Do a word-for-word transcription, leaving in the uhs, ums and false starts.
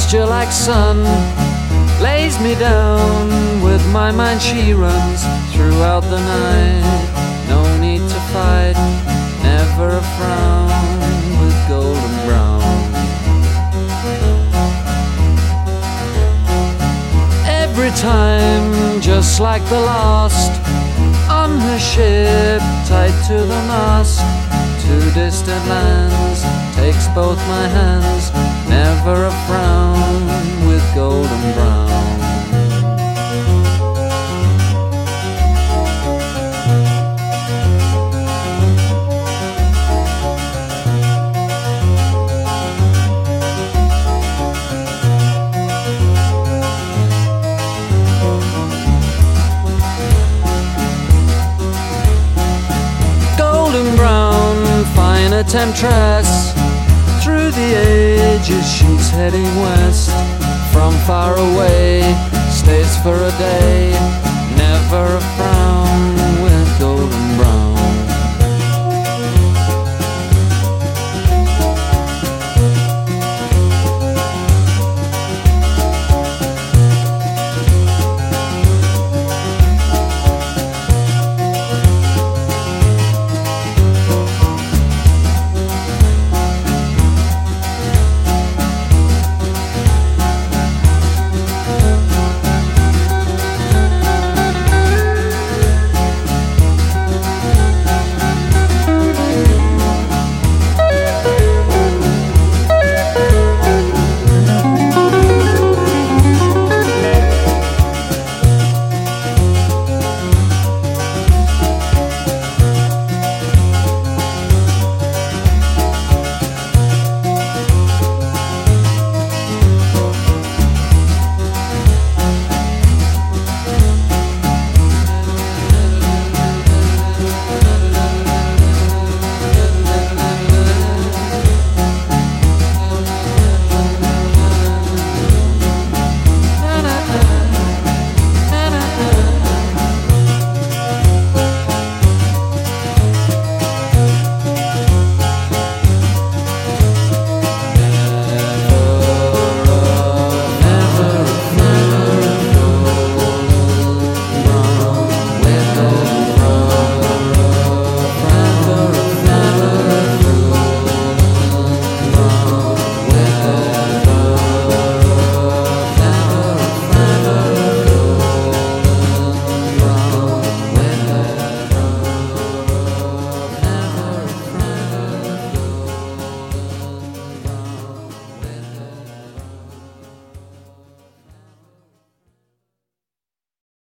Moisture like sun lays me down. With my mind she runs throughout the night. No need to fight, never a frown, with golden brown. Every time, just like the last, on her ship, tied to the mast, to distant lands, takes both my hands, never a frown, with golden brown. Golden brown, fine a temptress, through the ages she's heading west. From far away, stays for a day, never a frown.